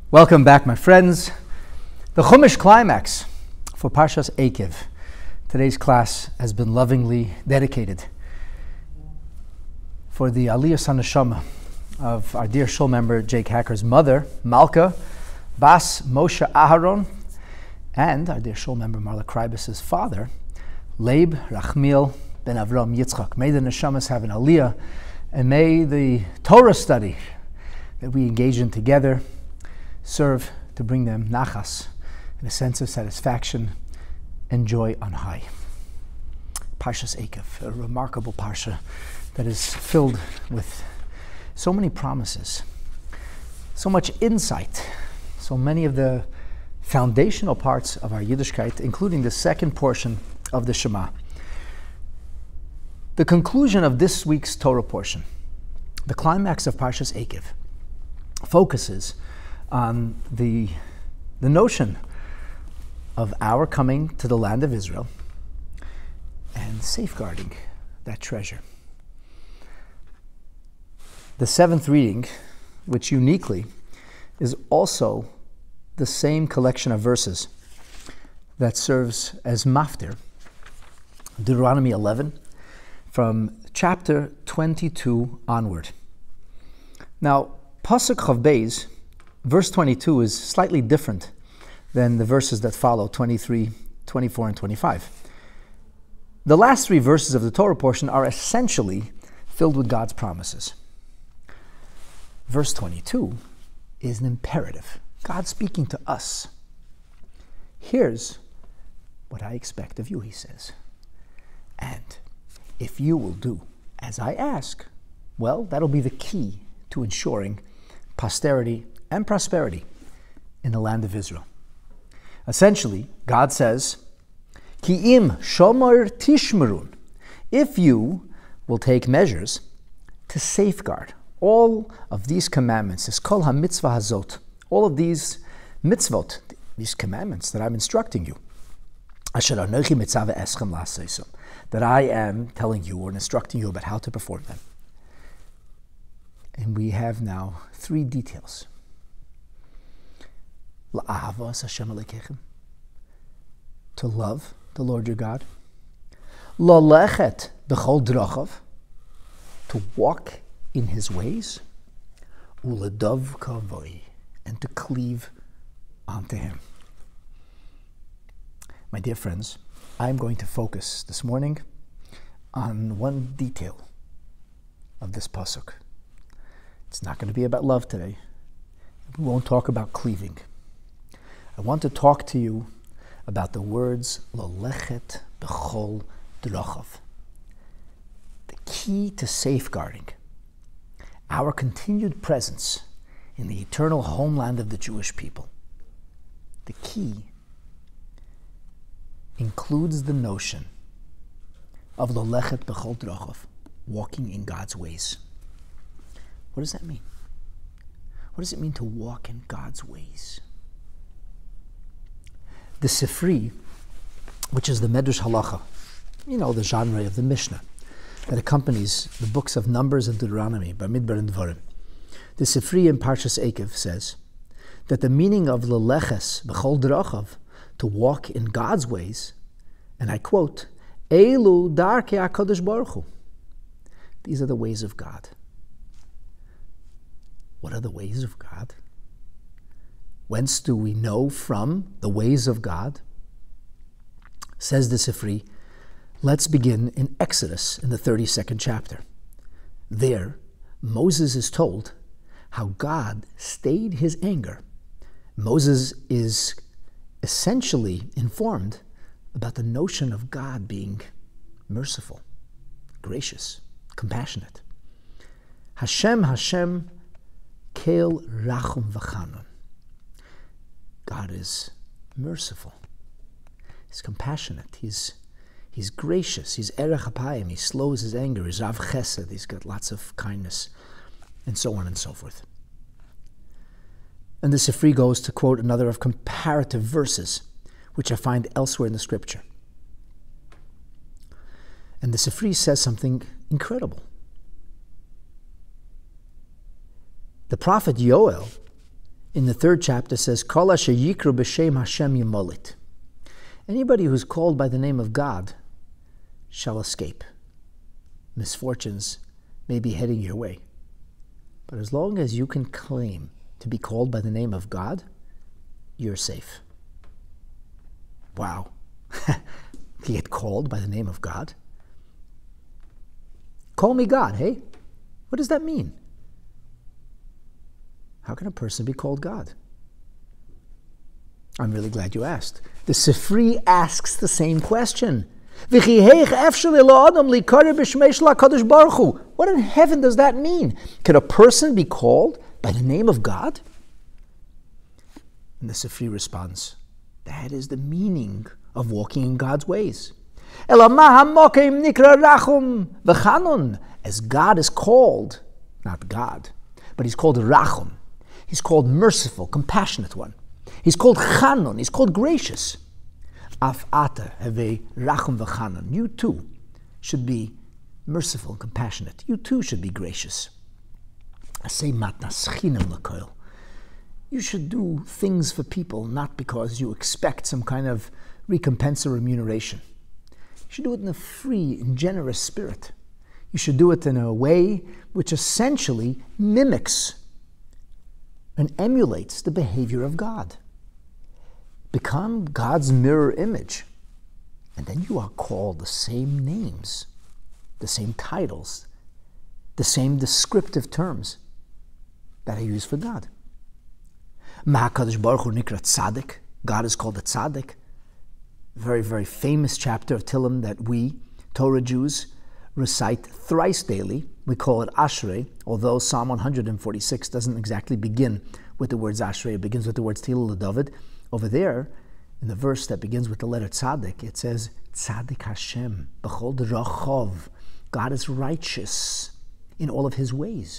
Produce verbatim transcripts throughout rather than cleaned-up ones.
Welcome back, my friends. The Chumash climax for Parshas Eikev. Today's class has been lovingly dedicated for the Aliyas HaNeshama of our dear shul member Jake Hacker's mother, Malka Bas Moshe Aharon, and our dear shul member Marla Kreibus' father, Leib Rachmiel Ben Avram Yitzchak. May the Neshamas have an Aliyah, and may the Torah study that we engage in together serve to bring them nachas and a sense of satisfaction and joy on high. Parshas Eikev, a remarkable parsha that is filled with so many promises, so much insight, so many of the foundational parts of our Yiddishkeit, including the second portion of the Shema. The conclusion of this week's Torah portion, the climax of Parshas Eikev, focuses on the, the notion of our coming to the land of Israel and safeguarding that treasure. The seventh reading, which uniquely is also the same collection of verses that serves as maftir, Deuteronomy eleven, from chapter twenty-two onward. Now, Pasuk Chav Beis, verse twenty-two, is slightly different than the verses that follow, twenty-three, twenty-four, and twenty-five. The last three verses of the Torah portion are essentially filled with God's promises. Verse twenty-two is an imperative. God speaking to us. Here's what I expect of you, he says. And if you will do as I ask, well, that'll be the key to ensuring posterity and prosperity in the land of Israel. Essentially, God says, Ki im shomar tishmerun, if you will take measures to safeguard all of these commandments, this kol ha-mitzvah hazot, all of these mitzvot, these commandments that I'm instructing you, asher anochi mitzave eschem la'aseisom, that I am telling you or instructing you about how to perform them. And we have now three details. La'ahavas Hashem Elokeichem, to love the Lord your God. Lalechet b'chol drachav, to walk in his ways. Uledov kavoi, and to cleave onto him. My dear friends, I'm going to focus this morning on one detail of this pasuk. It's not going to be about love today. We won't talk about cleaving. I want to talk to you about the words Lolechet b'chol drachav, the key to safeguarding our continued presence in the eternal homeland of the Jewish people. The key includes the notion of Lolechet b'chol drachav, walking in God's ways. What does that mean? What does it mean to walk in God's ways? The Sifri, which is the Medrash Halacha, you know, the genre of the Mishnah that accompanies the books of Numbers and Deuteronomy, Bamidbar and Dvarim. The Sifri in Parshas Eikev says that the meaning of Leleches b'chol drachav, to walk in God's ways, and I quote, Eilu darkei HaKadosh Baruch Hu. These are the ways of God. What are the ways of God? Whence do we know from the ways of God? Says the Sifri, let's begin in Exodus in the thirty-second chapter. There, Moses is told how God stayed his anger. Moses is essentially informed about the notion of God being merciful, gracious, compassionate. Hashem, Hashem, Kel Rachum V'Chanun. God is merciful. He's compassionate. He's he's gracious. He's Erech HaPayim. He slows his anger. He's Rav Chesed. He's got lots of kindness, and so on and so forth. And the Sifri goes to quote another of comparative verses, which I find elsewhere in the scripture. And the Sifri says something incredible. The prophet Yoel in the third chapter says, Kol asher yikru b'shem Hashem yemolit. Anybody who's called by the name of God shall escape. Misfortunes may be heading your way. But as long as you can claim to be called by the name of God, you're safe. Wow. To get called by the name of God? Call me God, hey? What does that mean? How can a person be called God? I'm really glad you asked. The Sifri asks the same question. What in heaven does that mean? Can a person be called by the name of God? And the Sifri responds, that is the meaning of walking in God's ways. As God is called, not God, but he's called Rachum. He's called merciful, compassionate one. He's called Chanon. He's called gracious. Af ata have rachum v'chanon. You too should be merciful and compassionate. You too should be gracious. Asay matnas chinam l'koil. You should do things for people not because you expect some kind of recompense or remuneration. You should do it in a free and generous spirit. You should do it in a way which essentially mimics and emulates the behavior of God. Become God's mirror image. And then you are called the same names, the same titles, the same descriptive terms that are used for God. Ma'akadosh Baruch Hu nikra tzaddik. God is called a tzaddik. Very, very famous chapter of Tehillim that we, Torah Jews, recite thrice daily. We call it Ashrei, although Psalm one forty-six doesn't exactly begin with the words Ashrei. It begins with the words Tehillah David. Over there, in the verse that begins with the letter Tzaddik, it says, Tzaddik Hashem, B'chol Drachov. God is righteous in all of his ways.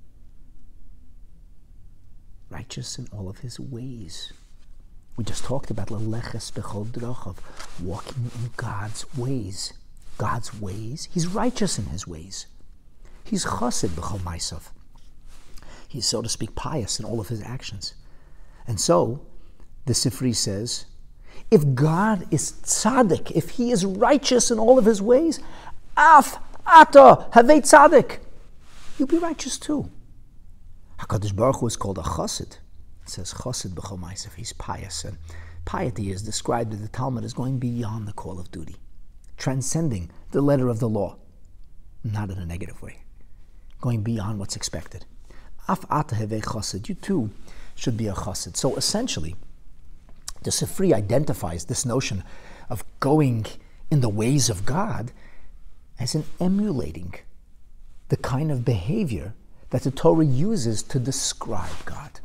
Righteous in all of his ways. We just talked about Leleches B'chol Drachov, walking in God's ways. God's ways. He's righteous in his ways. He's Chassid B'chol Maisav. He's, so to speak, pious in all of his actions. And so, the Sifri says, if God is tzaddik, if he is righteous in all of his ways, af ata havei tzaddik, you'll be righteous too. HaKadosh Baruch Hu is called a chassid. It says chassid b'chol ma'asav. He's pious, and piety is described in the Talmud as going beyond the call of duty, transcending the letter of the law, not in a negative way, going beyond what's expected. Af ata havei chassid, you too should be a chassid. So essentially, the Sifri identifies this notion of going in the ways of God as in emulating the kind of behavior that the Torah uses to describe God.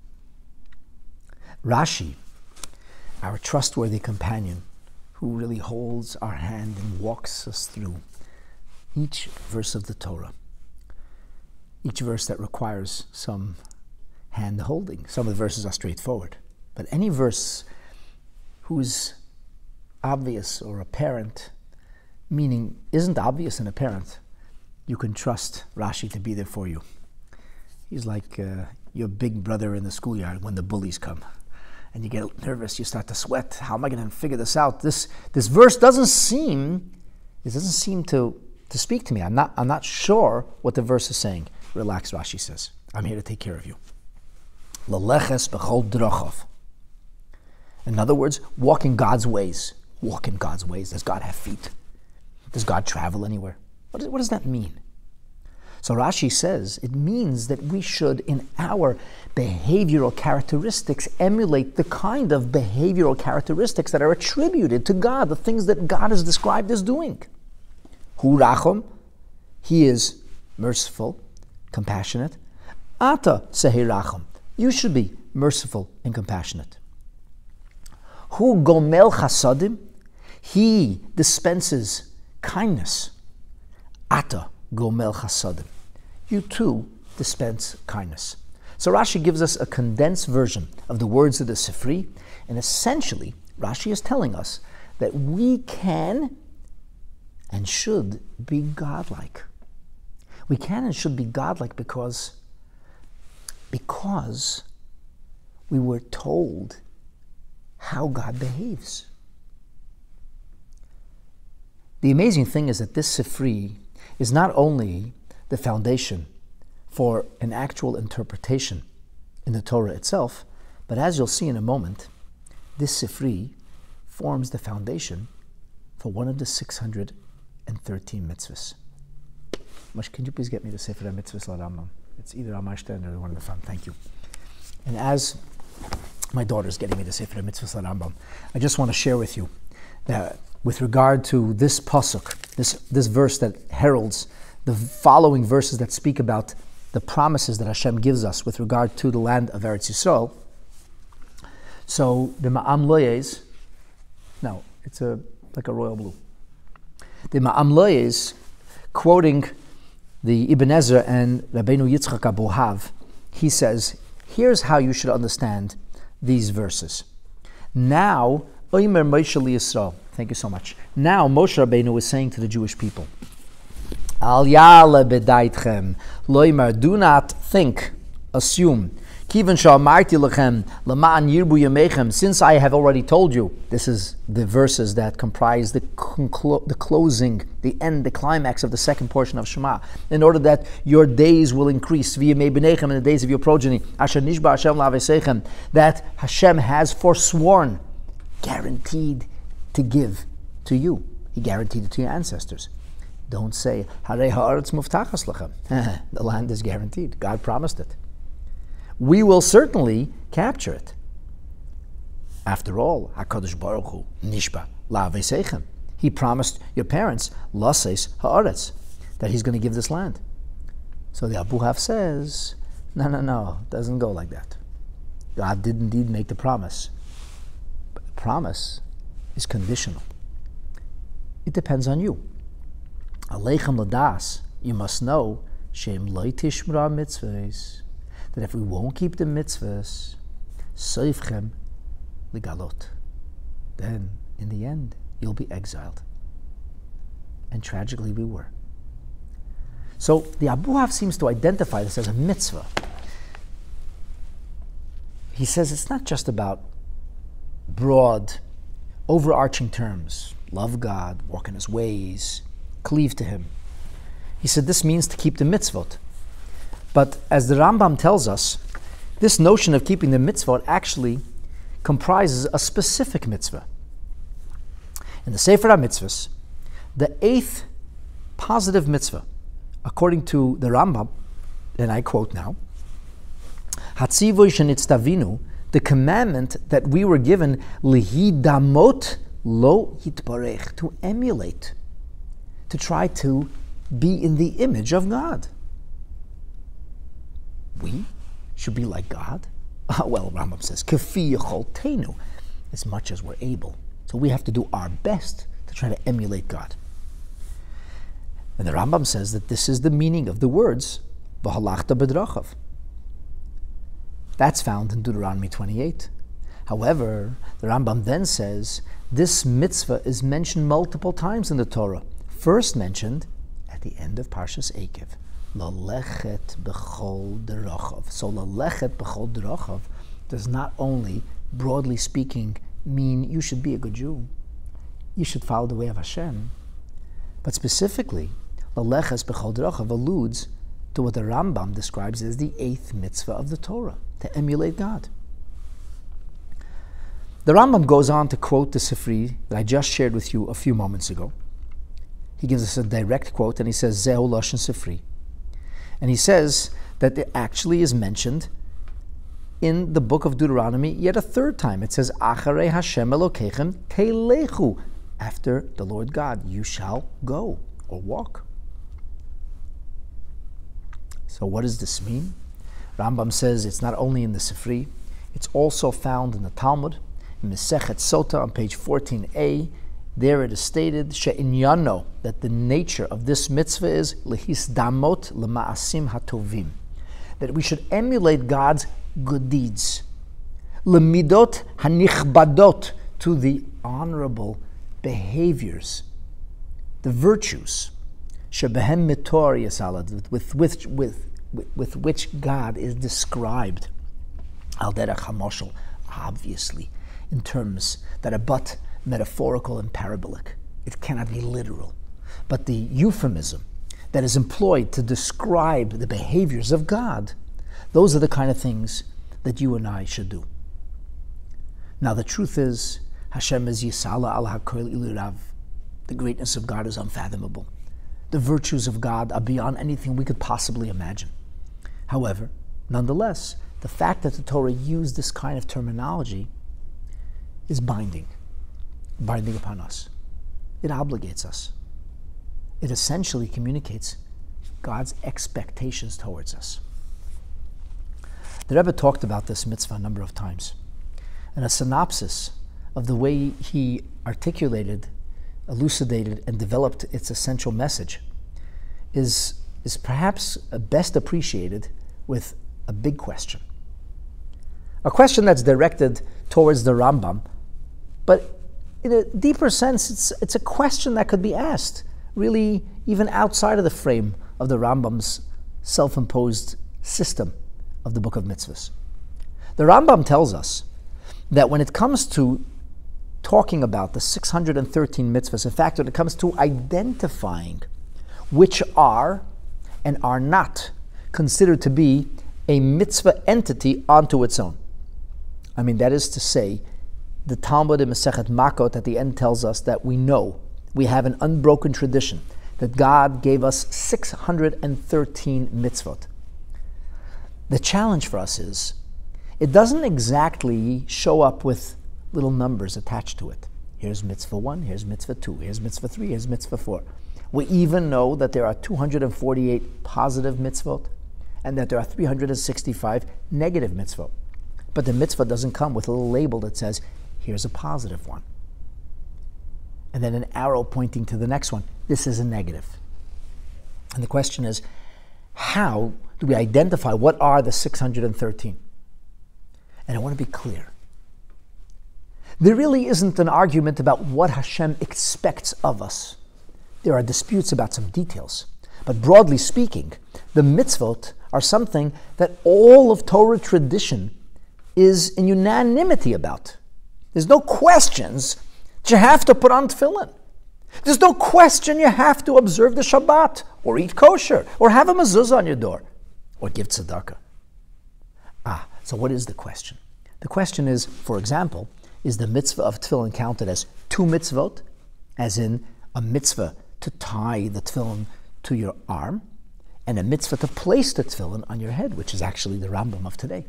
Rashi, our trustworthy companion, who really holds our hand and walks us through each verse of the Torah, each verse that requires some hand holding. Some of the verses are straightforward. But any verse whose obvious or apparent meaning isn't obvious and apparent, you can trust Rashi to be there for you. He's like uh, your big brother in the schoolyard when the bullies come. And you get nervous, you start to sweat. How am I going to figure this out? This this verse doesn't seem, it doesn't seem to, to speak to me. I'm not, I'm not sure what the verse is saying. Relax, Rashi says. I'm here to take care of you. Leleches b'chol drachov. In other words, walk in God's ways. Walk in God's ways. Does God have feet? Does God travel anywhere? What, is, what does that mean? So Rashi says it means that we should, in our behavioral characteristics, emulate the kind of behavioral characteristics that are attributed to God, the things that God is described as doing. Hu rachum, he is merciful, compassionate. Ata sehi rachum, you should be merciful and compassionate. Hu gomel chasadim, he dispenses kindness. Ata gomel chasadim, you too dispense kindness. So Rashi gives us a condensed version of the words of the Sifri, and essentially Rashi is telling us that we can and should be godlike. We can and should be godlike because, because we were told how God behaves. The amazing thing is that this Sifri is not only the foundation for an actual interpretation in the Torah itself, but as you'll see in a moment, this Sifri forms the foundation for one of the six hundred thirteen mitzvahs. Mosh, can you please get me the Sefer HaMitzvahs LaRambam? It's either on my stand or one of the front. Thank you. And as my daughter's getting me the Sefer HaMitzvahs LaRambam, I just want to share with you that with regard to this pasuk, this, this verse that heralds the following verses that speak about the promises that Hashem gives us with regard to the land of Eretz Yisrael. So the Ma'am Loyes, no, it's a like a royal blue. The Ma'am Loyes, quoting the Ibn Ezra and Rabbeinu Yitzchak Abuhav, he says, here's how you should understand these verses. Now, Oimer Moshe Yisrael. Thank you so much. Now, Moshe Rabbeinu is saying to the Jewish people, Al yale bedaitchem, loimer, do not think, assume, kiven sha'amarti lechem, lema'an yirbu yamechem, since I have already told you. This is the verses that comprise the, conclo- the closing, the end, the climax of the second portion of Shema, in order that your days will increase, v'yamei b'nechem, in the days of your progeny, asher nishba Hashem la'avesechem, that Hashem has forsworn, guaranteed to give to you. He guaranteed it to your ancestors. Don't say, Harei ha'aretz muftachas lachem. The land is guaranteed. God promised it. We will certainly capture it. After all, HaKadosh Baruch Hu nishba la'avesechem. He promised your parents, laseis ha'aretz, that He's going to give this land. So the Abuhav says, no, no, no, it doesn't go like that. God did indeed make the promise. But the promise is conditional. It depends on you. Aleichem ladas, you must know, shem lo tishmra mitzvahs, that if we won't keep the mitzvahs, soifchem ligalot, then in the end you'll be exiled. And tragically we were. So the Abuhav seems to identify this as a mitzvah. He says it's not just about broad, overarching terms. Love God, walk in His ways, cleave to Him. He said this means to keep the mitzvot. But as the Rambam tells us, this notion of keeping the mitzvot actually comprises a specific mitzvah. In the Sefer HaMitzvahs, the eighth positive mitzvah, according to the Rambam, and I quote now, Hatzivoy shenitztavinu, the commandment that we were given, lihidamot lo yitbarech, to emulate, to try to be in the image of God. We should be like God? Well, Rambam says, Kefi yecholtenu, as much as we're able. So we have to do our best to try to emulate God. And the Rambam says that this is the meaning of the words, V'halachta b'drachav. That's found in Deuteronomy twenty-eight. However, the Rambam then says, this mitzvah is mentioned multiple times in the Torah. First mentioned at the end of Parshas Eikev. Lalechet b'chol derachav. So lalechet b'chol derachav does not only, broadly speaking, mean you should be a good Jew. You should follow the way of Hashem. But specifically, lalechet b'chol derachav alludes to what the Rambam describes as the eighth mitzvah of the Torah, to emulate God. The Rambam goes on to quote the Sifri that I just shared with you a few moments ago. He gives us a direct quote and he says, Zehu Lashon Sifri. And he says that it actually is mentioned in the book of Deuteronomy yet a third time. It says, Acharei Hashem Elokechem Telechu. After the Lord God, you shall go or walk. So what does this mean? Rambam says it's not only in the Sifri, it's also found in the Talmud, in Mesechet Sota on page fourteen a. There it is stated, She'inyano, that the nature of this mitzvah is lehisdamot lema'asim hatovim, that we should emulate God's good deeds, lemidot hanichbadot, to the honorable behaviors, the virtues, shebehem mitor yasalad, with with with with which God is described Al derech hamoshel, obviously, in terms that are but metaphorical and parabolic. It cannot be literal. But the euphemism that is employed to describe the behaviors of God, those are the kind of things that you and I should do. Now the truth is, Hashem is Yisala al HaKol Ilirav. The greatness of God is unfathomable. The virtues of God are beyond anything we could possibly imagine. However, nonetheless, the fact that the Torah used this kind of terminology is binding, binding upon us. It obligates us. It essentially communicates God's expectations towards us. The Rebbe talked about this mitzvah a number of times, and a synopsis of the way he articulated, elucidated, and developed its essential message is, is perhaps best appreciated with a big question. A question that's directed towards the Rambam, but in a deeper sense, it's, it's a question that could be asked, really even outside of the frame of the Rambam's self-imposed system of the Book of Mitzvahs. The Rambam tells us that when it comes to talking about the six hundred thirteen mitzvahs, in fact, when it comes to identifying which are and are not considered to be a mitzvah entity unto its own. I mean, that is to say, the Talmud in Masechet Makot at the end tells us that we know, we have an unbroken tradition, that God gave us six hundred thirteen mitzvot. The challenge for us is, it doesn't exactly show up with little numbers attached to it. Here's mitzvah one, here's mitzvah two, here's mitzvah three, here's mitzvah four. We even know that there are two hundred forty-eight positive mitzvot and that there are three hundred sixty-five negative mitzvot. But the mitzvah doesn't come with a little label that says, here's a positive one, and then an arrow pointing to the next one. This is a negative. And the question is, how do we identify what are the six hundred thirteen? And I want to be clear. There really isn't an argument about what Hashem expects of us. There are disputes about some details. But broadly speaking, the mitzvot are something that all of Torah tradition is in unanimity about. There's no questions that you have to put on tefillin. There's no question you have to observe the Shabbat, or eat kosher, or have a mezuzah on your door, or give tzedakah. Ah, so what is the question? The question is, for example, is the mitzvah of tefillin counted as two mitzvot, as in a mitzvah to tie the tefillin to your arm, and a mitzvah to place the tefillin on your head, which is actually the Rambam of today?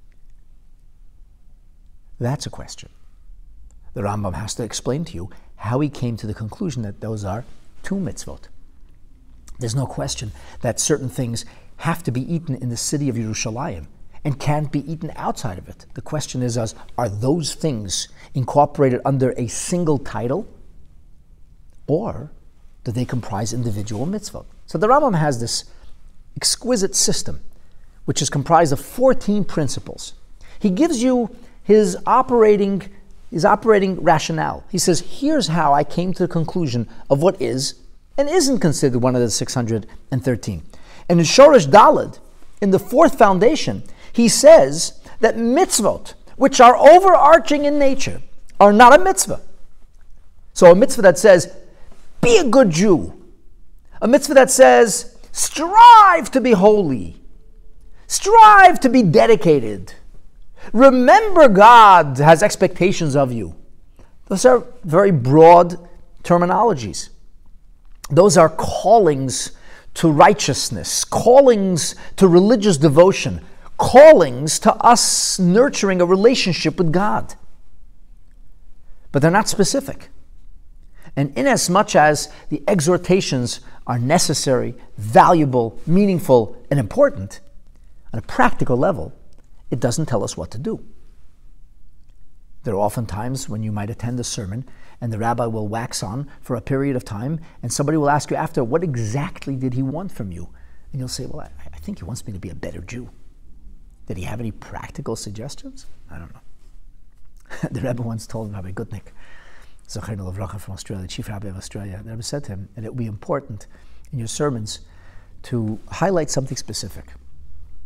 That's a question. The Rambam has to explain to you how he came to the conclusion that those are two mitzvot. There's no question that certain things have to be eaten in the city of Yerushalayim and can't be eaten outside of it. The question is, are those things incorporated under a single title, or do they comprise individual mitzvot? So the Rambam has this exquisite system, which is comprised of fourteen principles. He gives you his operating, his operating rationale. He says, here's how I came to the conclusion of what is and isn't considered one of the six hundred thirteen. And in Shoresh Daled, in the fourth foundation, he says that mitzvot, which are overarching in nature, are not a mitzvah. So a mitzvah that says, be a good Jew. A mitzvah that says, strive to be holy. Strive to be dedicated. Remember God has expectations of you. Those are very broad terminologies. Those are callings to righteousness, callings to religious devotion, callings to us nurturing a relationship with God. But they're not specific. And inasmuch as the exhortations are necessary, valuable, meaningful, and important, on a practical level, it doesn't tell us what to do. There are often times when you might attend a sermon and the rabbi will wax on for a period of time, and somebody will ask you after, what exactly did he want from you? And you'll say, well, I, I think he wants me to be a better Jew. Did he have any practical suggestions? I don't know. The Rebbe once told Rabbi Gutnick, Zochainu Levracha from Australia, Chief Rabbi of Australia, the Rebbe said to him that it would be important in your sermons to highlight something specific.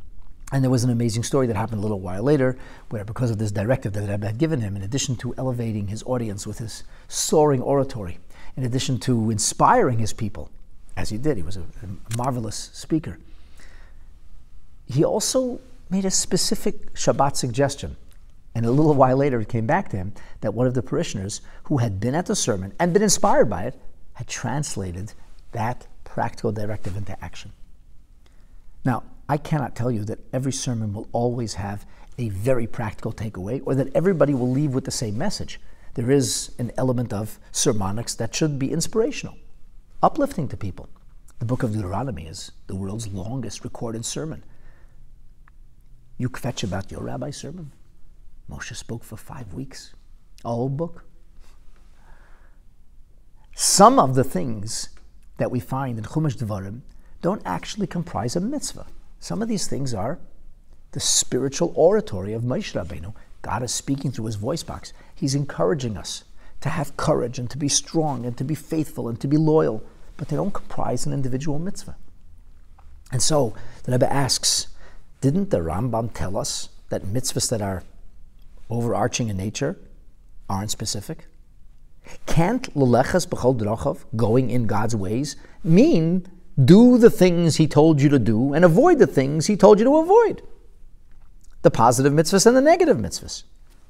And there was an amazing story that happened a little while later, where because of this directive that the Rebbe had given him, in addition to elevating his audience with his soaring oratory, in addition to inspiring his people, as he did, he was a, a marvelous speaker, he also made a specific Shabbat suggestion. And a little while later, it came back to him that one of the parishioners who had been at the sermon and been inspired by it had translated that practical directive into action. Now, I cannot tell you that every sermon will always have a very practical takeaway or that everybody will leave with the same message. There is an element of sermonics that should be inspirational, uplifting to people. The book of Deuteronomy is the world's longest recorded sermon. You kvetch about your rabbi's sermon? Moshe spoke for five weeks. A whole book. Some of the things that we find in Chumash Devarim don't actually comprise a mitzvah. Some of these things are the spiritual oratory of Moshe Rabbeinu. God is speaking through his voice box. He's encouraging us to have courage and to be strong and to be faithful and to be loyal, but they don't comprise an individual mitzvah. And so the Rebbe asks, didn't the Rambam tell us that mitzvahs that are overarching in nature aren't specific? Can't l'lechas b'chol drachav, going in God's ways, mean do the things he told you to do and avoid the things he told you to avoid? The positive mitzvahs and the negative mitzvahs.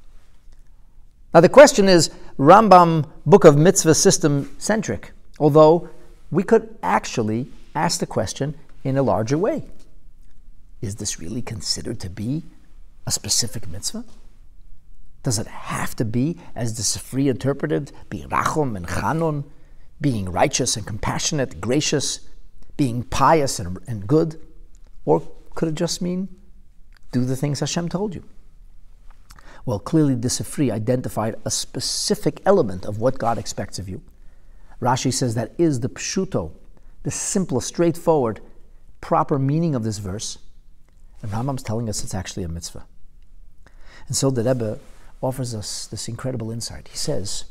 Now the question is Rambam Book of Mitzvah system centric, although we could actually ask the question in a larger way. Is this really considered to be a specific mitzvah? Does it have to be, as the Sifri interpreted, being rachum and chanun, being righteous and compassionate, gracious, being pious and, and good? Or could it just mean do the things Hashem told you? Well, clearly the Sifri identified a specific element of what God expects of you. Rashi says that is the pshuto, the simple, straightforward, proper meaning of this verse. And Rambam's telling us it's actually a mitzvah. And so the Rebbe offers us this incredible insight. He says,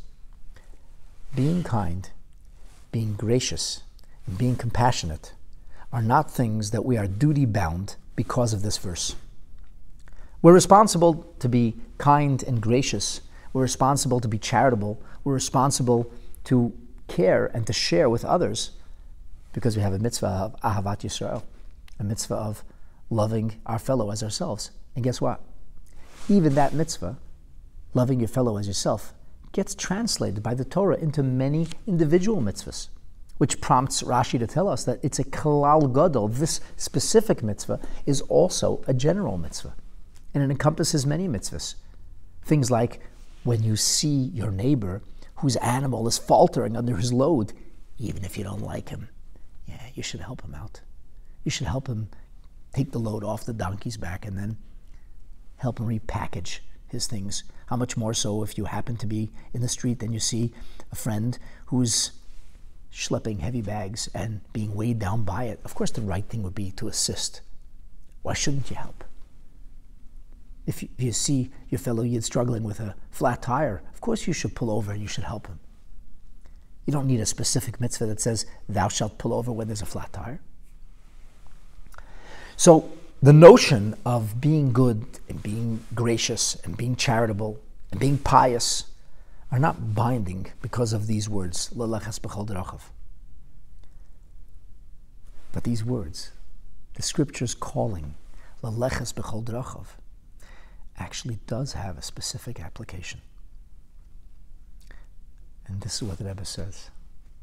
being kind, being gracious, and being compassionate are not things that we are duty-bound because of this verse. We're responsible to be kind and gracious. We're responsible to be charitable. We're responsible to care and to share with others because we have a mitzvah of Ahavat Yisrael, a mitzvah of loving our fellow as ourselves. And guess what? Even that mitzvah, loving your fellow as yourself, gets translated by the Torah into many individual mitzvahs, which prompts Rashi to tell us that it's a kalal gadol. This specific mitzvah is also a general mitzvah, and it encompasses many mitzvahs. Things like when you see your neighbor whose animal is faltering under his load, even if you don't like him, yeah, you should help him out. You should help him take the load off the donkey's back and then help him repackage his things. How much more so if you happen to be in the street and you see a friend who's schlepping heavy bags and being weighed down by it. Of course the right thing would be to assist. Why shouldn't you help? If you, if you see your fellow Yid struggling with a flat tire, of course you should pull over and you should help him. You don't need a specific mitzvah that says, thou shalt pull over when there's a flat tire. So the notion of being good and being gracious and being charitable and being pious are not binding because of these words, l'lechas b'chol drachav. But these words, the scripture's calling, l'lechas b'chol drachav, actually does have a specific application. And this is what the Rebbe says.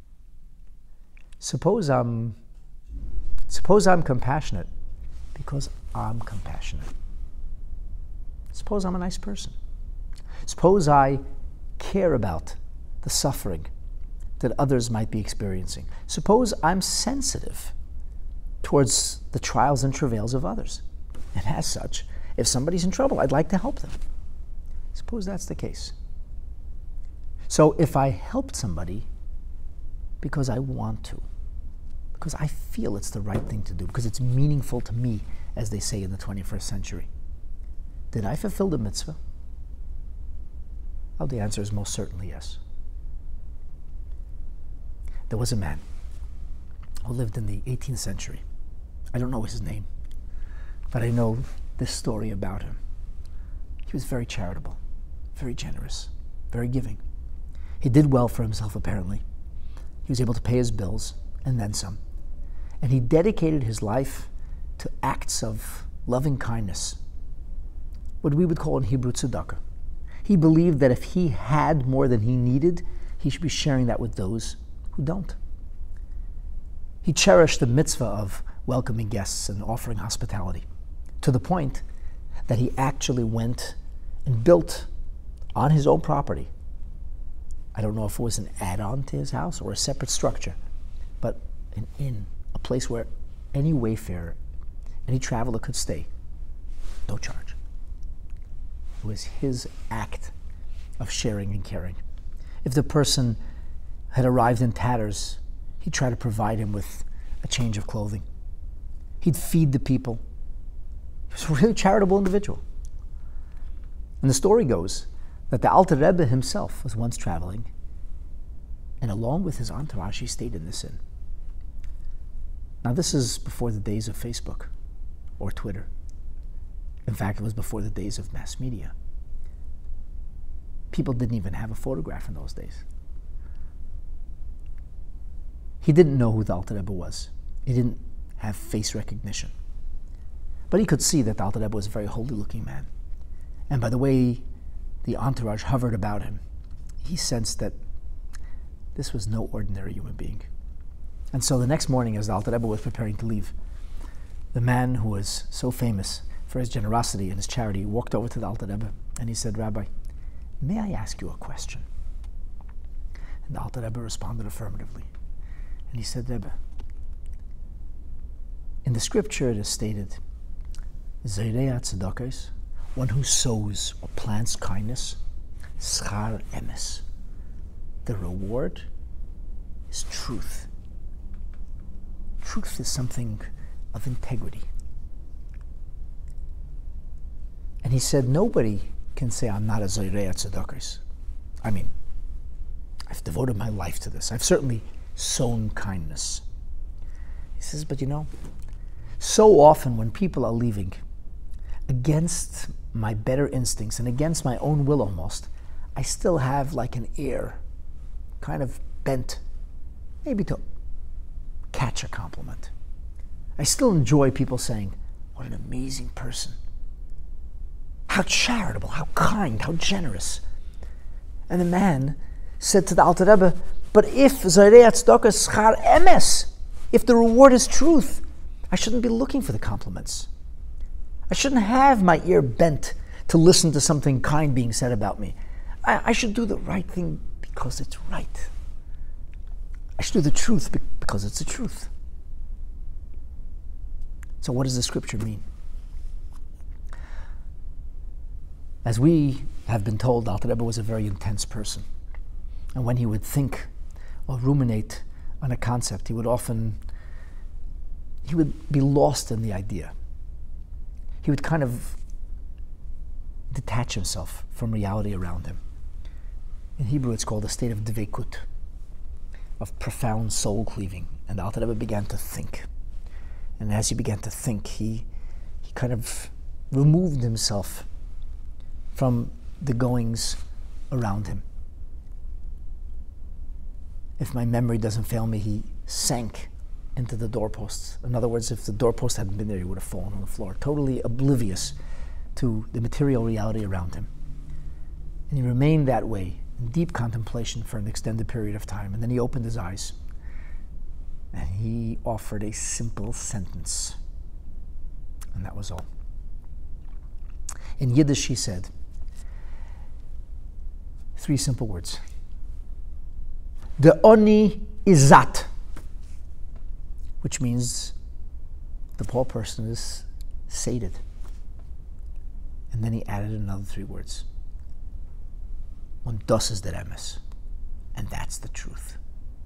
Suppose I'm, suppose I'm compassionate because I'm compassionate. Suppose I'm a nice person. Suppose I care about the suffering that others might be experiencing. Suppose I'm sensitive towards the trials and travails of others. And as such, if somebody's in trouble, I'd like to help them. Suppose that's the case. So if I helped somebody because I want to, because I feel it's the right thing to do, because it's meaningful to me, as they say in the twenty-first century, did I fulfill the mitzvah? Well, the answer is most certainly yes. There was a man who lived in the eighteenth century. I don't know his name. but I know this story about him. He was very charitable, very generous, very giving. He did well for himself, apparently. He was able to pay his bills, and then some. And he dedicated his life to acts of loving kindness, what we would call in Hebrew tzedakah. He believed that if he had more than he needed, he should be sharing that with those who don't. He cherished the mitzvah of welcoming guests and offering hospitality, to the point that he actually went and built on his own property. I don't know if it was an add-on to his house or a separate structure, but an inn, a place where any wayfarer, any traveler could stay, no charge. It was his act of sharing and caring. If the person had arrived in tatters, he'd try to provide him with a change of clothing. He'd feed the people. He was a really charitable individual. And the story goes that the Alter Rebbe himself was once traveling, and along with his entourage, he stayed in this inn. Now, this is before the days of Facebook or Twitter. In fact, it was before the days of mass media. People didn't even have a photograph in those days. He didn't know who the Alter Rebbe was. He didn't have face recognition. But he could see that the Alter Rebbe was a very holy-looking man. And by the way the entourage hovered about him, he sensed that this was no ordinary human being. And so the next morning, as the Alter Rebbe was preparing to leave, the man who was so famous for his generosity and his charity walked over to the Alter Rebbe and he said, "Rabbi, may I ask you a question?" And the Alter Rebbe responded affirmatively. And he said, "Rebbe, in the scripture it is stated, Zairei tzedakos, one who sows or plants kindness, schar emes. The reward is truth. Truth is something of integrity." And he said, nobody can say, "I'm not a Zairei tzedakos." I mean, I've devoted my life to this. I've certainly sown kindness. He says, but you know, so often when people are leaving, against my better instincts and against my own will almost, I still have like an ear kind of bent, maybe to catch a compliment. I still enjoy people saying, "What an amazing person. How charitable, how kind, how generous." And the man said to the Alter Rebbe, "But if Zairei tzedakah schar emes, if the reward is truth, I shouldn't be looking for the compliments. I shouldn't have my ear bent to listen to something kind being said about me. I, I should do the right thing because it's right. I should do the truth because it's the truth." So what does the scripture mean? As we have been told, Alter Rebbe was a very intense person. And when he would think or ruminate on a concept, he would often, he would be lost in the idea. He would kind of detach himself from reality around him. In Hebrew, it's called a state of dveikut, of profound soul cleaving. And the Alter Rebbe began to think. And as he began to think, he, he kind of removed himself from the goings around him. If my memory doesn't fail me, he sank into the doorposts. In other words, if the doorpost hadn't been there, he would have fallen on the floor, totally oblivious to the material reality around him. And he remained that way in deep contemplation for an extended period of time. And then he opened his eyes and he offered a simple sentence. And that was all. In Yiddish, he said three simple words. The oni is zat, which means the poor person is sated. And then he added another three words. Und das ist der emes. And that's the truth.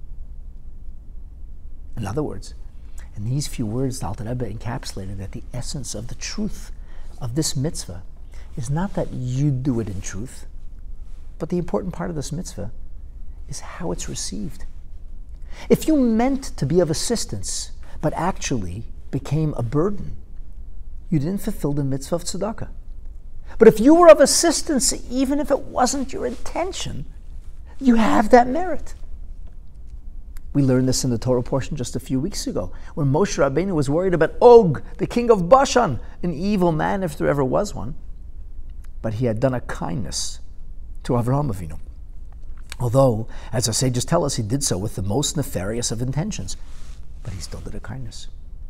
In other words, in these few words, the Alter Rebbe encapsulated that the essence of the truth of this mitzvah is not that you do it in truth, but the important part of this mitzvah is how it's received. If you meant to be of assistance, but actually became a burden, you didn't fulfill the mitzvah of tzedakah. But if you were of assistance, even if it wasn't your intention, you have that merit. We learned this in the Torah portion just a few weeks ago, when Moshe Rabbeinu was worried about Og, the king of Bashan, an evil man if there ever was one. But he had done a kindness to Avraham Avinu. Although, as our sages tell us, he did so with the most nefarious of intentions. But he still did a kindness.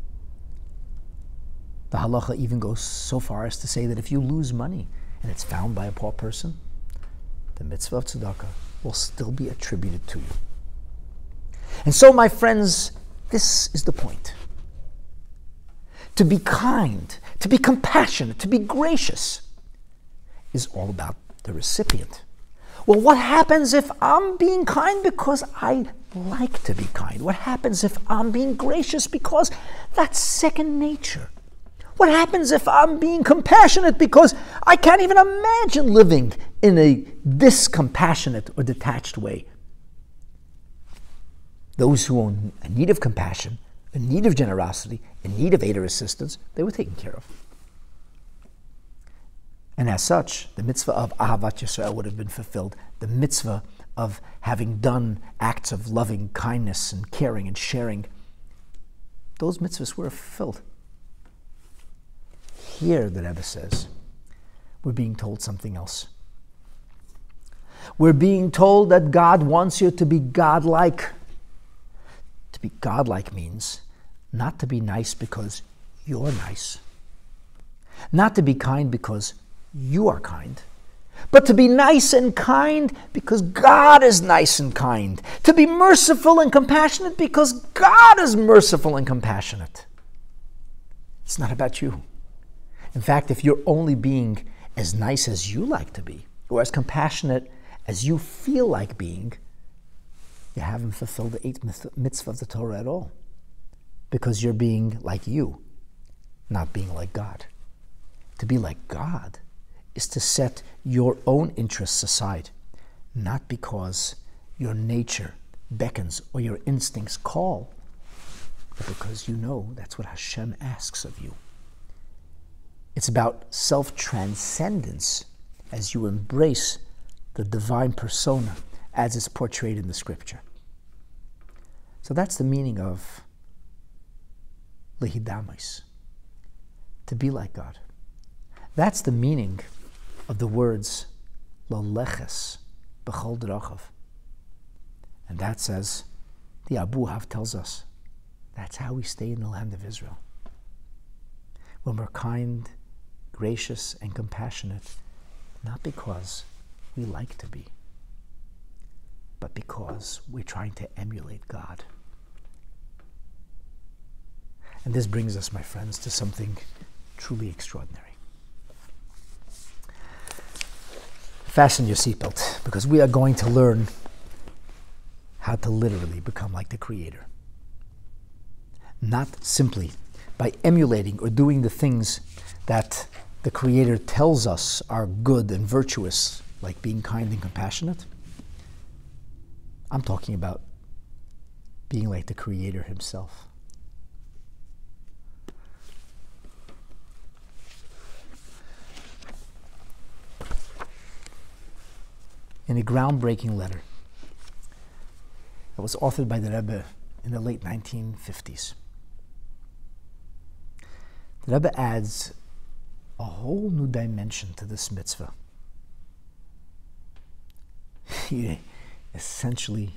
The halacha even goes so far as to say that if you lose money and it's found by a poor person, the mitzvah of tzedakah will still be attributed to you. And so, my friends, this is the point. To be kind, to be compassionate, to be gracious is all about the recipient. Well, what happens if I'm being kind because I like to be kind? What happens if I'm being gracious because that's second nature? What happens if I'm being compassionate because I can't even imagine living in a discompassionate or detached way? Those who own a need of compassion, a need of generosity, a need of aid or assistance, they were taken care of. And as such, the mitzvah of Ahavat Yisrael would have been fulfilled. The mitzvah of having done acts of loving kindness and caring and sharing, those mitzvahs were fulfilled. Here, the Rebbe says, we're being told something else. We're being told that God wants you to be godlike. To be godlike means not to be nice because you're nice. Not to be kind because you are kind. But to be nice and kind because God is nice and kind. To be merciful and compassionate because God is merciful and compassionate. It's not about you. In fact, if you're only being as nice as you like to be, or as compassionate as you feel like being, you haven't fulfilled the eighth mitzvah of the Torah at all. Because you're being like you, not being like God. To be like God is to set your own interests aside, not because your nature beckons or your instincts call, but because you know that's what Hashem asks of you. It's about self-transcendence as you embrace the divine persona as it's portrayed in the scripture. So that's the meaning of lehidamis, to be like God. That's the meaning of the words laleches b'chol drachav. And that's, as the Abu Hav tells us, that's how we stay in the land of Israel. When we're kind, gracious, and compassionate, not because we like to be, but because we're trying to emulate God. And this brings us, my friends, to something truly extraordinary. Fasten your seatbelt, because we are going to learn how to literally become like the Creator. Not simply by emulating or doing the things that the Creator tells us are good and virtuous, like being kind and compassionate. I'm talking about being like the Creator Himself. In a groundbreaking letter that was authored by the Rebbe in the late nineteen fifties, the Rebbe adds a whole new dimension to this mitzvah. He essentially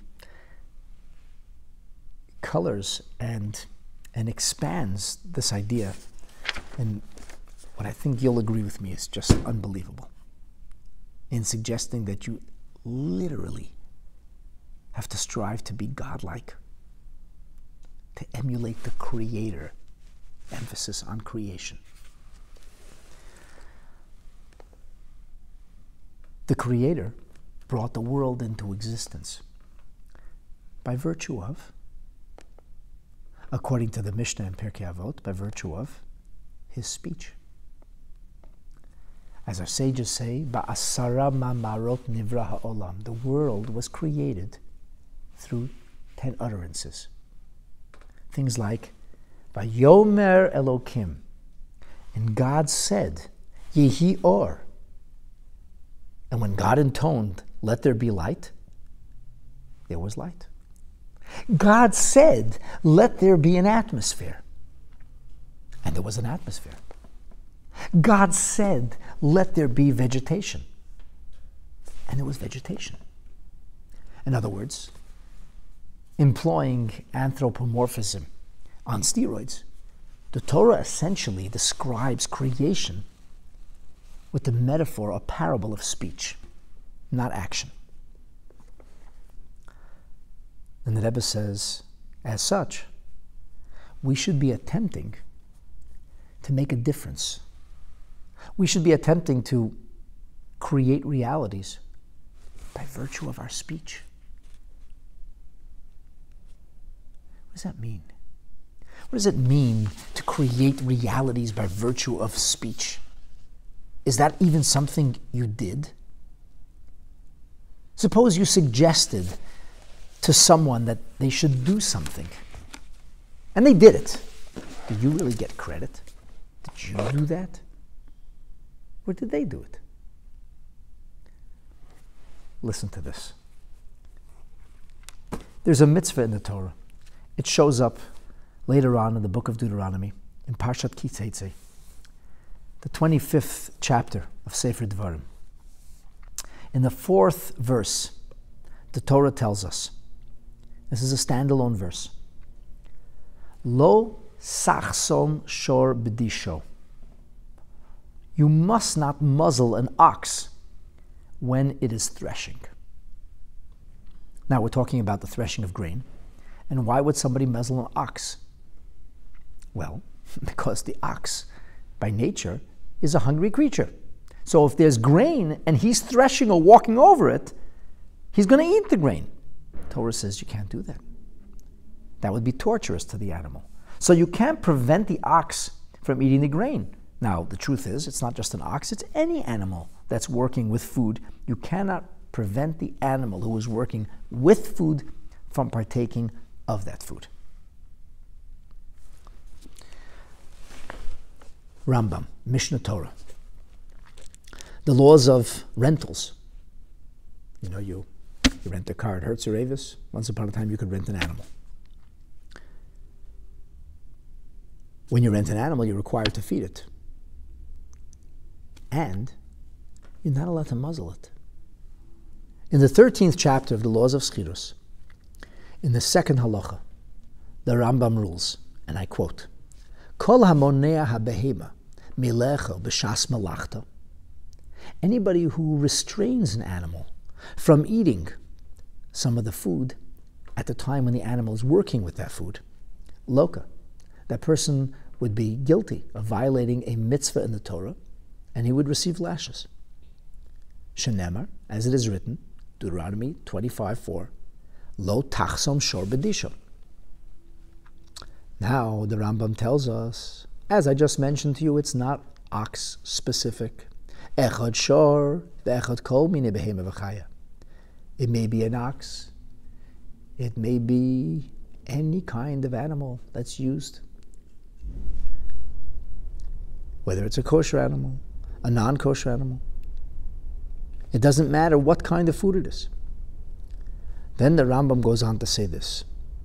colors and, and expands this idea in what I think you'll agree with me is just unbelievable, in suggesting that you literally have to strive to be godlike, to emulate the Creator, emphasis on creation. The Creator brought the world into existence by virtue of, according to the Mishnah in Pirkei Avot, by virtue of His speech. As our sages say, Ba'asara mamarot nivra ha'olam, the world was created through ten utterances. Things like, Vayomer Elokim, And God said, Yehi or. And when God intoned, let there be light, there was light. God said, let there be an atmosphere. And there was an atmosphere. God said, let there be vegetation. And there was vegetation. In other words, employing anthropomorphism on steroids, the Torah essentially describes creation with the metaphor or parable of speech, not action. And the Rebbe says, as such, we should be attempting to make a difference. We should be attempting to create realities by virtue of our speech. What does that mean? What does it mean to create realities by virtue of speech? Is that even something you did? Suppose you suggested to someone that they should do something, and they did it. Did you really get credit? Did you do that? Or did they do it? Listen to this. There's a mitzvah in the Torah. It shows up later on in the book of Deuteronomy, in Parshat Ki Teitzei, the twenty-fifth chapter of Sefer Devarim. In the fourth verse, the Torah tells us, this is a standalone verse, Lo sachsom shor b'disho. You must not muzzle an ox when it is threshing. Now we're talking about the threshing of grain. And why would somebody muzzle an ox? Well, because the ox, by nature, is a hungry creature. So if there's grain and he's threshing or walking over it, he's going to eat the grain. Torah says you can't do that. That would be torturous to the animal. So you can't prevent the ox from eating the grain. Now, the truth is, it's not just an ox, it's any animal that's working with food. You cannot prevent the animal who is working with food from partaking of that food. Rambam, Mishnah Torah. The laws of rentals. You know, you, you rent a car at Hertz or Avis. Once upon a time, you could rent an animal. When you rent an animal, you're required to feed it. And you're not allowed to muzzle it. In the thirteenth chapter of the Laws of Schirus, in the second halacha, the Rambam rules, and I quote, Kol hamonea habehema milecha b'shas malachta. Anybody who restrains an animal from eating some of the food at the time when the animal is working with that food, loka, that person would be guilty of violating a mitzvah in the Torah, and he would receive lashes. Shenemar, as it is written, Deuteronomy twenty-five four, Lo tachsom shor b'disho. Now, the Rambam tells us, as I just mentioned to you, it's not ox-specific. Echad shor, ve'echad kol mine behema v'chaya. It may be an ox. It may be any kind of animal that's used. Whether it's a kosher animal, a non-kosher animal. It doesn't matter what kind of food it is. Then the Rambam goes on to say this.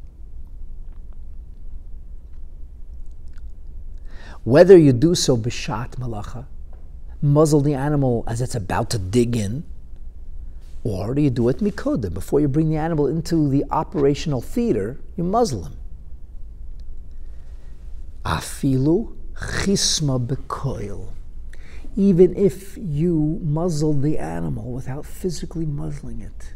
Whether you do so b'shat malacha, muzzle the animal as it's about to dig in, or do you do it mikodim, before you bring the animal into the operational theater, you muzzle him. Afilu chisma bekoil. Even if you muzzle the animal without physically muzzling it.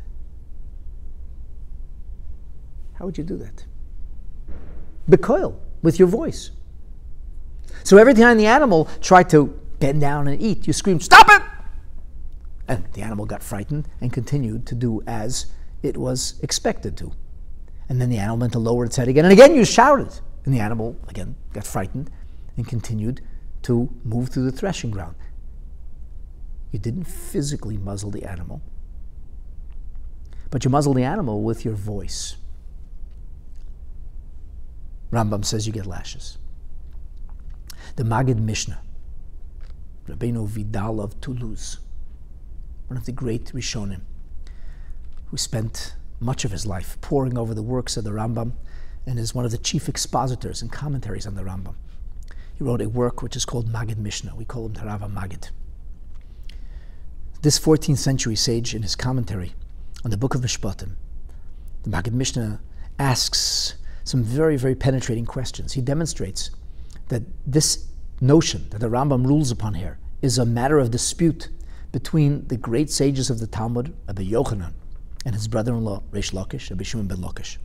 How would you do that? Bekoil, with your voice. So every time the animal tried to bend down and eat, you scream, stop it! And the animal got frightened and continued to do as it was expected to. And then the animal went to lower its head again, and again you shouted. And the animal, again, got frightened and continued to move through the threshing ground. You didn't physically muzzle the animal, but you muzzle the animal with your voice. Rambam says you get lashes. The Magid Mishnah Rabbeinu Vidal of Toulouse, one of the great Rishonim, who spent much of his life poring over the works of the Rambam and is one of the chief expositors and commentaries on the Rambam. He wrote a work which is called Magid Mishnah. We call him the Rav Magid. This fourteenth century sage, in his commentary on the Book of Mishpatim, the Magid Mishnah asks some very, very penetrating questions. He demonstrates that this notion that the Rambam rules upon here is a matter of dispute between the great sages of the Talmud, Rabbi Yochanan, and his brother-in-law, Reish Lakish, Rabbi Shimon ben Lakish.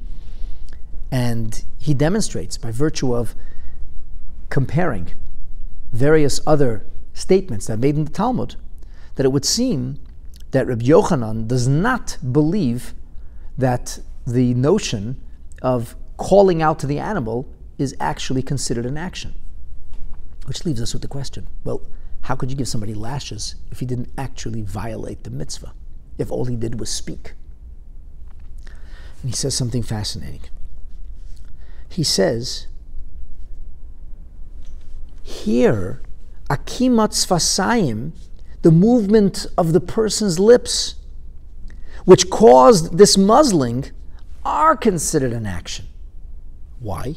And he demonstrates, by virtue of comparing various other statements that are made in the Talmud, that it would seem that Rabbi Yochanan does not believe that the notion of calling out to the animal is actually considered an action. Which leaves us with the question, well, how could you give somebody lashes if he didn't actually violate the mitzvah, if all he did was speak? And he says something fascinating. He says, here, akimat tzfasayim, the movement of the person's lips, which caused this muzzling, are considered an action. Why?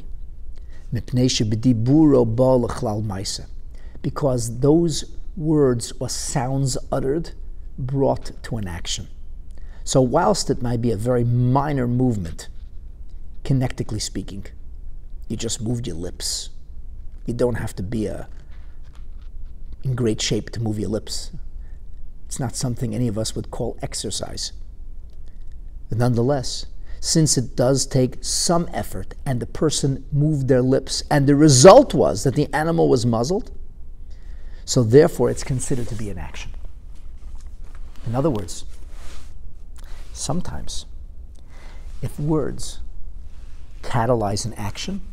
Because those words or sounds uttered brought to an action. So whilst it might be a very minor movement, kinectically speaking, you just moved your lips. You don't have to be a, in great shape to move your lips. It's not something any of us would call exercise. But nonetheless, since it does take some effort and the person moved their lips and the result was that the animal was muzzled, so therefore it's considered to be an action. In other words, sometimes if words catalyze an action,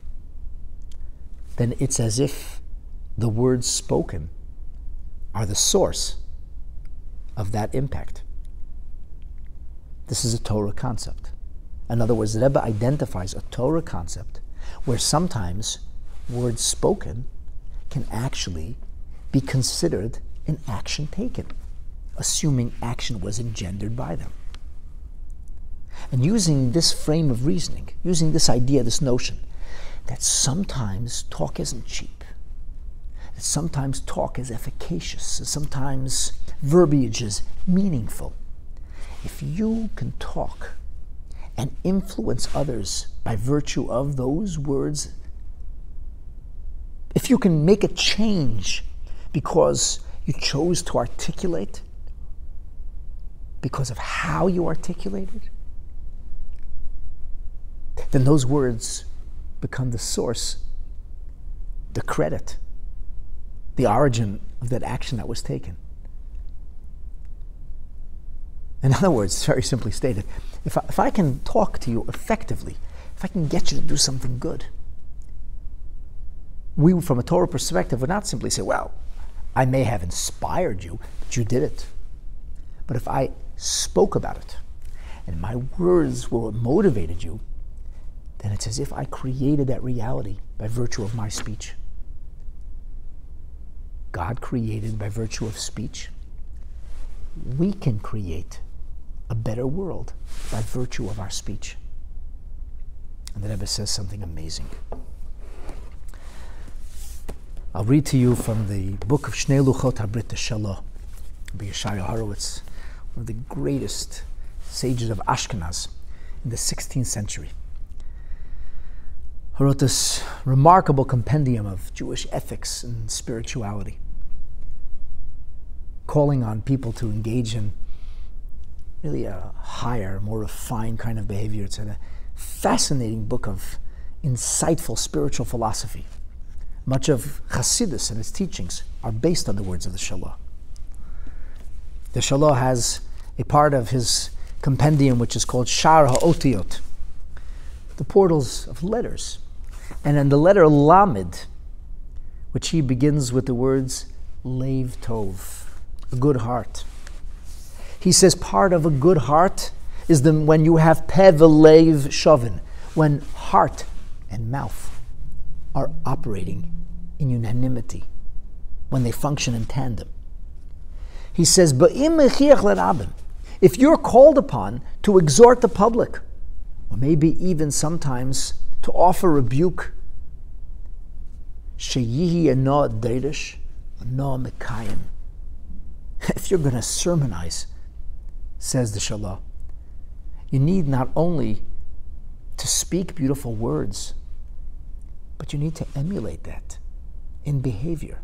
then it's as if the words spoken are the source of that impact. This is a Torah concept. In other words, the Rebbe identifies a Torah concept where sometimes words spoken can actually be considered an action taken, assuming action was engendered by them. And using this frame of reasoning, using this idea, this notion, that sometimes talk isn't cheap, that sometimes talk is efficacious, that sometimes verbiage is meaningful. If you can talk and influence others by virtue of those words, if you can make a change because you chose to articulate, because of how you articulated, then those words become the source, the credit, the origin of that action that was taken. In other words, very simply stated, if I, if I can talk to you effectively, if I can get you to do something good, we, from a Torah perspective, would not simply say, well, I may have inspired you, but you did it. But if I spoke about it, and my words were what motivated you, then it's as if I created that reality by virtue of my speech. God created by virtue of speech. We can create a better world by virtue of our speech. And the Rebbe says something amazing. I'll read to you from the book of Shnei Luchot HaBrit Shelah by Yeshayahu Horowitz, one of the greatest sages of Ashkenaz in the sixteenth century. He wrote this remarkable compendium of Jewish ethics and spirituality, calling on people to engage in really a higher, more refined kind of behavior. It's a fascinating book of insightful spiritual philosophy. Much of Chassidus and its teachings are based on the words of the Shelah. The Shelah has a part of his compendium which is called Shar HaOtiyot, the portals of letters. And in the letter Lamed, which he begins with the words Lev Tov, a good heart. He says part of a good heart is the, when you have Peh v'Lev Shavin, when heart and mouth are operating in unanimity, when they function in tandem. He says, if you're called upon to exhort the public, or maybe even sometimes to offer rebuke, if you're going to sermonize, says the Shalah, you need not only to speak beautiful words, but you need to emulate that in behavior.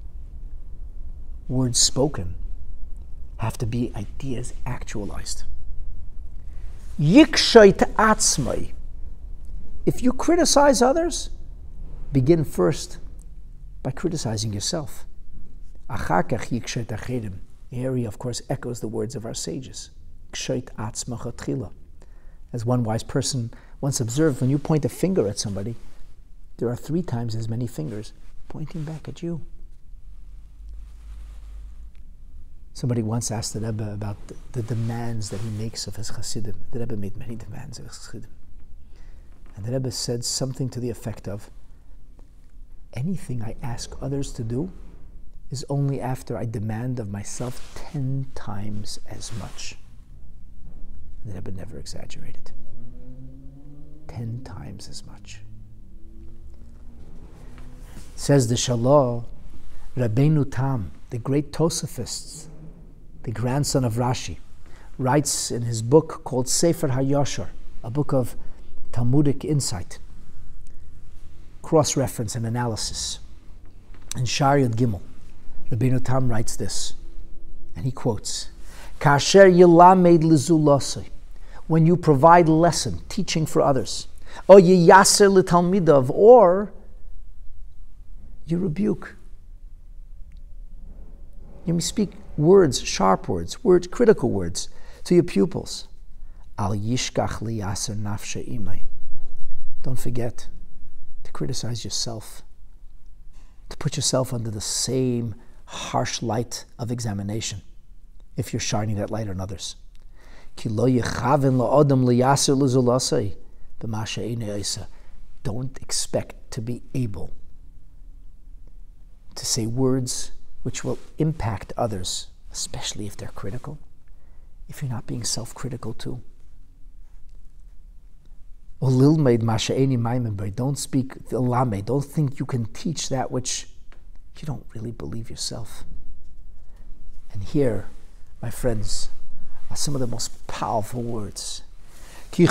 Words spoken have to be ideas actualized. Yikshayt atzmai. If you criticize others, begin first by criticizing yourself. Achar kach yikshayt acherim. The area, of course, echoes the words of our sages. Kshayt atzmacha tchila. As one wise person once observed, when you point a finger at somebody, there are three times as many fingers pointing back at you. Somebody once asked the Rebbe about the, the demands that he makes of his Hasidim. The Rebbe made many demands of his Hasidim. And the Rebbe said something to the effect of, anything I ask others to do is only after I demand of myself ten times as much. The Rebbe never exaggerated. Ten times as much. Says the Shalah, Rabbeinu Tam, the great Tosafist, the grandson of Rashi, writes in his book called Sefer HaYashar, a book of Talmudic insight, cross-reference and analysis. In Shariat Gimel, Rabbeinu Tam writes this, and he quotes, Kasher yilamed lizulasei, when you provide lesson, teaching for others, or yiyaser l'talmidav, or you rebuke. You speak words, sharp words, words, critical words to your pupils. Al yishkach liyaser nafshe imay. Don't forget to criticize yourself, to put yourself under the same harsh light of examination, if you're shining that light on others. Ki lo yechaven la'adam liyaser lizulasei b'masha einei osa. Don't expect to be able to say words which will impact others, especially if they're critical, if you're not being self-critical too. Don't speak, don't think you can teach that which you don't really believe yourself. And here, my friends, are some of the most powerful words. Any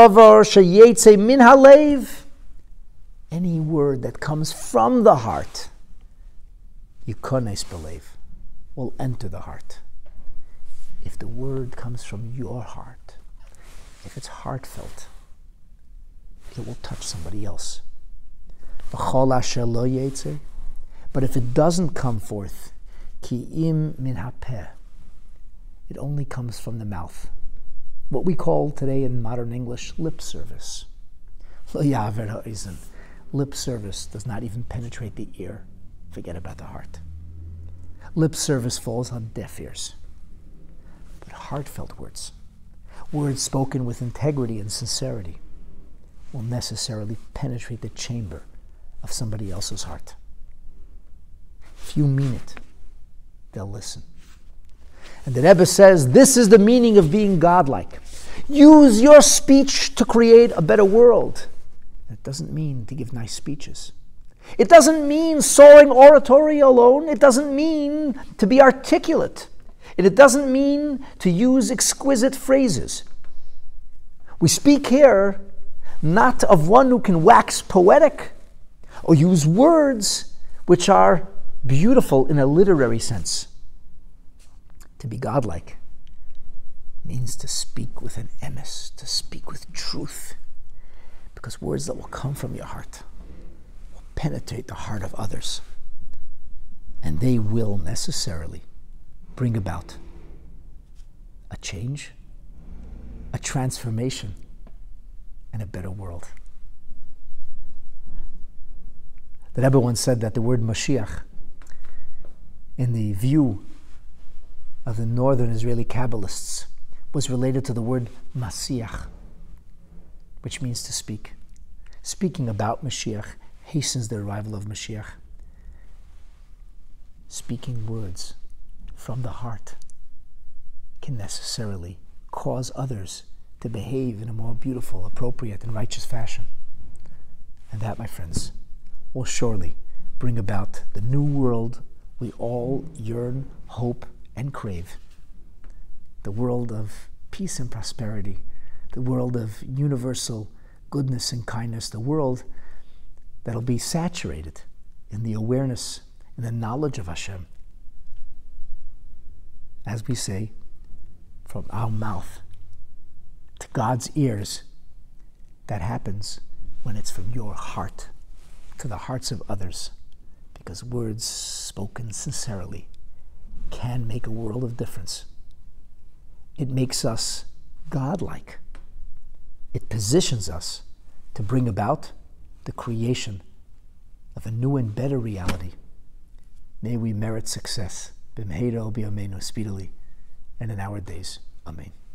word that comes from the heart, Yukones believe, will enter the heart. If the word comes from your heart, if it's heartfelt, it will touch somebody else. But if it doesn't come forth, ki'im min hapeh, it only comes from the mouth. What we call today in modern English, lip service. Lip service does not even penetrate the ear. Forget about the heart. Lip service falls on deaf ears. But heartfelt words, words spoken with integrity and sincerity, will necessarily penetrate the chamber of somebody else's heart. If you mean it, they'll listen. And the Rebbe says, this is the meaning of being godlike. Use your speech to create a better world. It doesn't mean to give nice speeches. It doesn't mean soaring oratory alone. It doesn't mean to be articulate. It doesn't mean to use exquisite phrases. We speak here not of one who can wax poetic or use words which are beautiful in a literary sense. To be godlike means to speak with an emes, to speak with truth, because words that will come from your heart will penetrate the heart of others, and they will necessarily bring about a change, a transformation, and a better world. The Rebbe once said that the word Mashiach, in the view of the northern Israeli Kabbalists, was related to the word Masiach, which means to speak. Speaking about Mashiach hastens the arrival of Mashiach. speaking words from the heart can necessarily cause others to behave in a more beautiful, appropriate, and righteous fashion. And that, my friends, will surely bring about the new world we all yearn, hope, and crave. The world of peace and prosperity, the world of universal goodness and kindness, the world that'll be saturated in the awareness and the knowledge of Hashem. As we say, from our mouth to God's ears, that happens when it's from your heart to the hearts of others, because words spoken sincerely can make a world of difference. It makes us godlike. It positions us to bring about the creation of a new and better reality. May we merit success, b'mheira u'b'yameinu, speedily, and in our days. Amen.